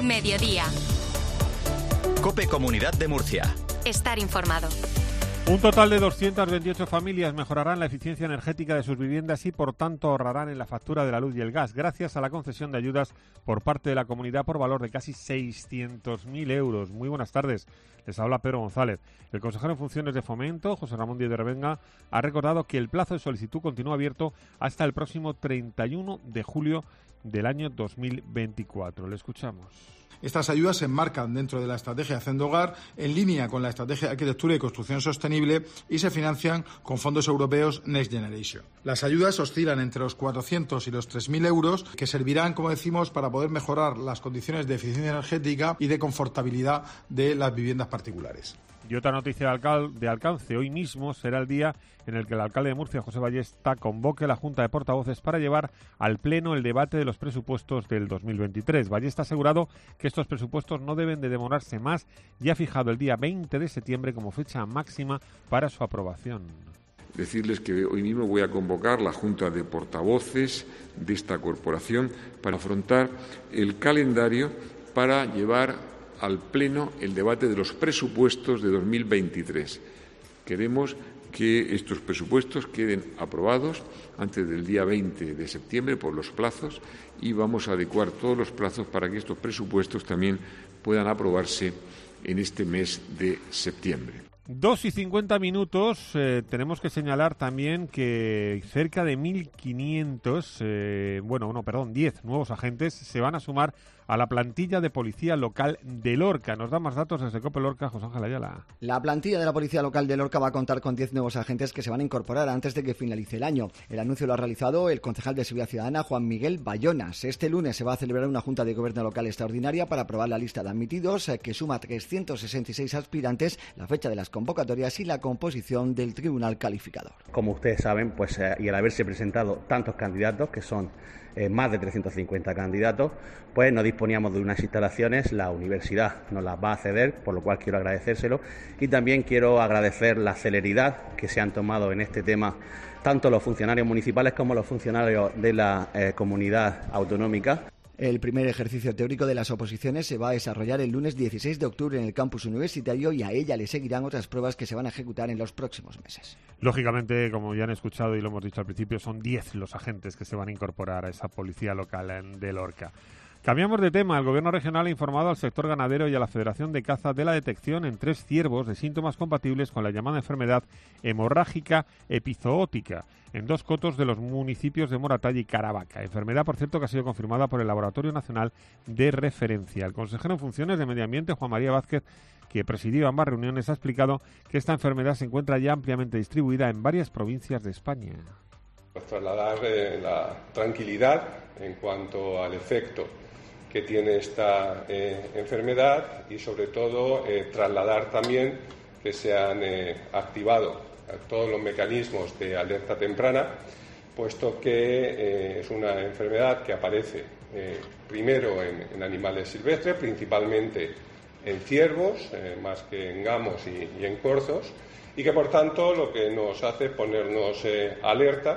Mediodía. COPE Comunidad de Murcia. Estar informado. Un total de 228 familias mejorarán la eficiencia energética de sus viviendas y, por tanto, ahorrarán en la factura de la luz y el gas, gracias a la concesión de ayudas por parte de la comunidad por valor de casi 600.000 euros. Muy buenas tardes. Les habla Pedro González. El consejero en funciones de Fomento, José Ramón Díez de Revenga, ha recordado que el plazo de solicitud continúa abierto hasta el próximo 31 de julio del año 2024. Le escuchamos. Estas ayudas se enmarcan dentro de la estrategia Hacendo Hogar, en línea con la estrategia de arquitectura y construcción sostenible, y se financian con fondos europeos Next Generation. Las ayudas oscilan entre los 400 y los 3.000 euros, que servirán, como decimos, para poder mejorar las condiciones de eficiencia energética y de confortabilidad de las viviendas particulares. Y otra noticia de alcance: hoy mismo será el día en el que el alcalde de Murcia, José Ballesta, convoque la Junta de Portavoces para llevar al Pleno el debate de los presupuestos del 2023. Ballesta ha asegurado que estos presupuestos no deben de demorarse más y ha fijado el día 20 de septiembre como fecha máxima para su aprobación. Decirles que hoy mismo voy a convocar la Junta de Portavoces de esta corporación para afrontar el calendario para llevar al Pleno el debate de los presupuestos de 2023. Queremos que estos presupuestos queden aprobados antes del día 20 de septiembre por los plazos, y vamos a adecuar todos los plazos para que estos presupuestos también puedan aprobarse en este mes de septiembre. 2:50. Tenemos que señalar también que cerca de 1.500, 10 nuevos agentes se van a sumar a la plantilla de policía local de Lorca. Nos da más datos desde COPE Lorca, José Ángel Ayala. La plantilla de la policía local de Lorca va a contar con 10 nuevos agentes que se van a incorporar antes de que finalice el año. El anuncio lo ha realizado el concejal de Seguridad Ciudadana, Juan Miguel Bayonas. Este lunes se va a celebrar una junta de gobierno local extraordinaria para aprobar la lista de admitidos, que suma 366 aspirantes, la fecha de las convocatorias y la composición del tribunal calificador. Como ustedes saben, y al haberse presentado tantos candidatos, que son más de 350 candidatos, pues no disponíamos de unas instalaciones. La universidad nos las va a ceder, por lo cual quiero agradecérselo, y también quiero agradecer la celeridad que se han tomado en este tema tanto los funcionarios municipales como los funcionarios de la comunidad autonómica. El primer ejercicio teórico de las oposiciones se va a desarrollar el lunes 16 de octubre en el campus universitario, y a ella le seguirán otras pruebas que se van a ejecutar en los próximos meses. Lógicamente, como ya han escuchado y lo hemos dicho al principio, son 10 los agentes que se van a incorporar a esa policía local de Lorca. Cambiamos de tema. El Gobierno regional ha informado al sector ganadero y a la Federación de Caza de la detección en 3 ciervos de síntomas compatibles con la llamada enfermedad hemorrágica epizootica en 2 cotos de los municipios de Moratalla y Caravaca. Enfermedad, por cierto, que ha sido confirmada por el Laboratorio Nacional de Referencia. El consejero en funciones de Medio Ambiente, Juan María Vázquez, que presidió ambas reuniones, ha explicado que esta enfermedad se encuentra ya ampliamente distribuida en varias provincias de España. Trasladar la tranquilidad en cuanto al efecto que tiene esta enfermedad, y sobre todo trasladar también que se han activado todos los mecanismos de alerta temprana, puesto que es una enfermedad que aparece primero en animales silvestres, principalmente en ciervos, más que en gamos y en corzos, y que por tanto lo que nos hace es ponernos alerta.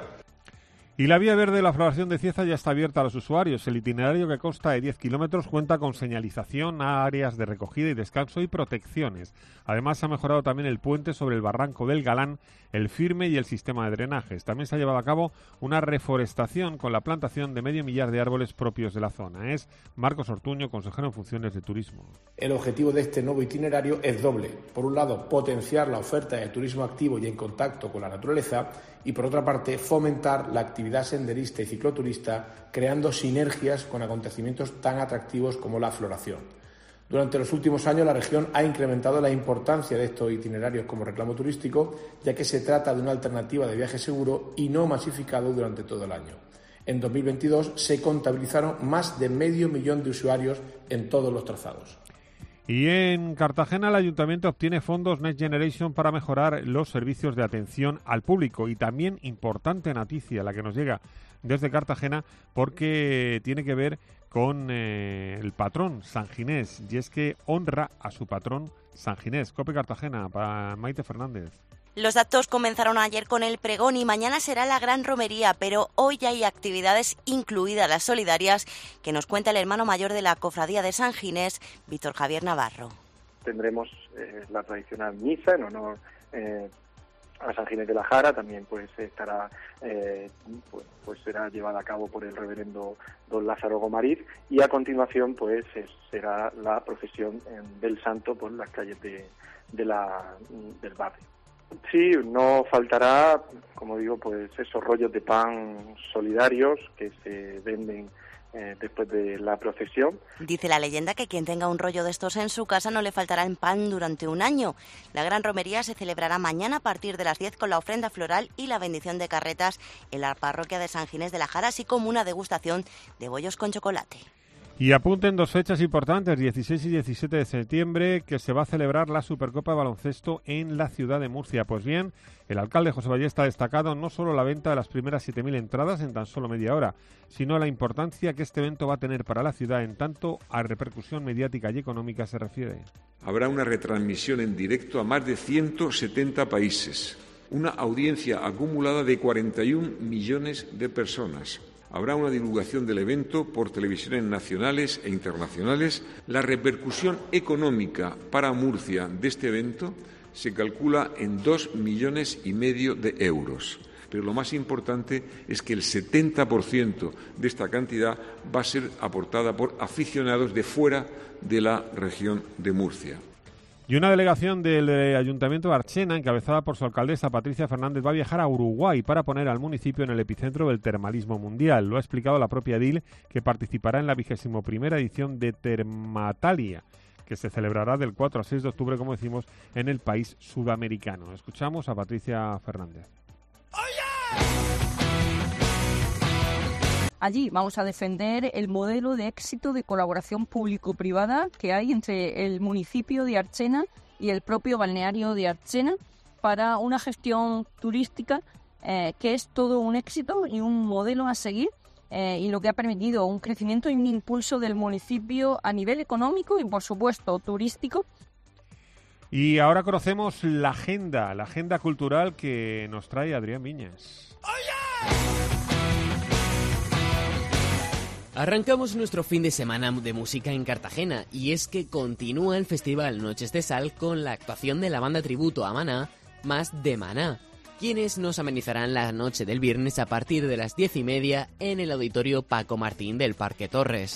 Y la vía verde de la floración de Cieza ya está abierta a los usuarios. El itinerario, que consta de 10 kilómetros, cuenta con señalización, áreas de recogida y descanso y protecciones. Además, se ha mejorado también el puente sobre el barranco del Galán, el firme y el sistema de drenajes. También se ha llevado a cabo una reforestación con la plantación de medio millar de árboles propios de la zona. Es Marcos Ortuño, consejero en funciones de Turismo. El objetivo de este nuevo itinerario es doble. Por un lado, potenciar la oferta de turismo activo y en contacto con la naturaleza, y por otra parte, fomentar la actividad senderista y cicloturista, creando sinergias con acontecimientos tan atractivos como la floración. Durante los últimos años, la región ha incrementado la importancia de estos itinerarios como reclamo turístico, ya que se trata de una alternativa de viaje seguro y no masificado durante todo el año. En 2022 se contabilizaron más de 500.000 de usuarios en todos los trazados. Y en Cartagena el Ayuntamiento obtiene fondos Next Generation para mejorar los servicios de atención al público. Y también, importante noticia la que nos llega desde Cartagena, porque tiene que ver con el patrón San Ginés, y es que honra a su patrón San Ginés. COPE Cartagena, para Maite Fernández. Los actos comenzaron ayer con el pregón y mañana será la gran romería, pero hoy ya hay actividades, incluidas las solidarias, que nos cuenta el hermano mayor de la Cofradía de San Ginés, Víctor Javier Navarro. Tendremos la tradicional misa en honor a San Ginés de la Jara, también pues estará pues será llevada a cabo por el reverendo don Lázaro Gomariz, y a continuación pues será la procesión del santo por las calles del barrio. Sí, no faltará, como digo, pues esos rollos de pan solidarios que se venden después de la procesión. Dice la leyenda que quien tenga un rollo de estos en su casa no le faltará en pan durante un año. La gran romería se celebrará mañana a partir de las 10 con la ofrenda floral y la bendición de carretas en la parroquia de San Ginés de la Jara, así como una degustación de bollos con chocolate. Y apunten dos fechas importantes, 16 y 17 de septiembre, que se va a celebrar la Supercopa de Baloncesto en la ciudad de Murcia. Pues bien, el alcalde José Ballesta ha destacado no solo la venta de las primeras 7.000 entradas en tan solo media hora, sino la importancia que este evento va a tener para la ciudad en tanto a repercusión mediática y económica se refiere. Habrá una retransmisión en directo a más de 170 países, una audiencia acumulada de 41 millones de personas. Habrá una divulgación del evento por televisiones nacionales e internacionales. La repercusión económica para Murcia de este evento se calcula en 2,5 millones de euros. Pero lo más importante es que el 70% de esta cantidad va a ser aportada por aficionados de fuera de la región de Murcia. Y una delegación del Ayuntamiento de Archena, encabezada por su alcaldesa Patricia Fernández, va a viajar a Uruguay para poner al municipio en el epicentro del termalismo mundial. Lo ha explicado la propia edil, que participará en la 21ª edición de Termatalia, que se celebrará del 4 al 6 de octubre, como decimos, en el país sudamericano. Escuchamos a Patricia Fernández. Allí vamos a defender el modelo de éxito de colaboración público-privada que hay entre el municipio de Archena y el propio balneario de Archena para una gestión turística que es todo un éxito y un modelo a seguir, y lo que ha permitido un crecimiento y un impulso del municipio a nivel económico y, por supuesto, turístico. Y ahora conocemos la agenda cultural que nos trae Adrián Viñas. Arrancamos nuestro fin de semana de música en Cartagena, y es que continúa el festival Noches de Sal con la actuación de la banda tributo a Maná, Más de Maná, quienes nos amenizarán la noche del viernes a partir de las 10:30 en el auditorio Paco Martín del Parque Torres.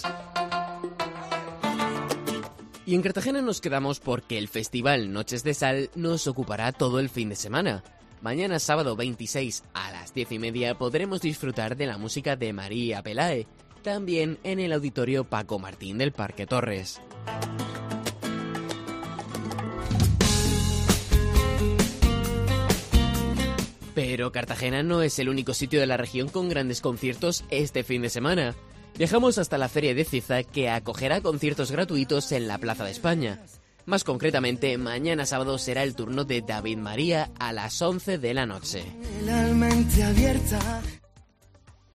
Y en Cartagena nos quedamos porque el festival Noches de Sal nos ocupará todo el fin de semana. Mañana sábado 26 a las 10:30 podremos disfrutar de la música de María Pelae, también en el auditorio Paco Martín del Parque Torres. Pero Cartagena no es el único sitio de la región con grandes conciertos este fin de semana. Viajamos hasta la Feria de Cieza, que acogerá conciertos gratuitos en la Plaza de España. Más concretamente, mañana sábado será el turno de David María a las 11 de la noche.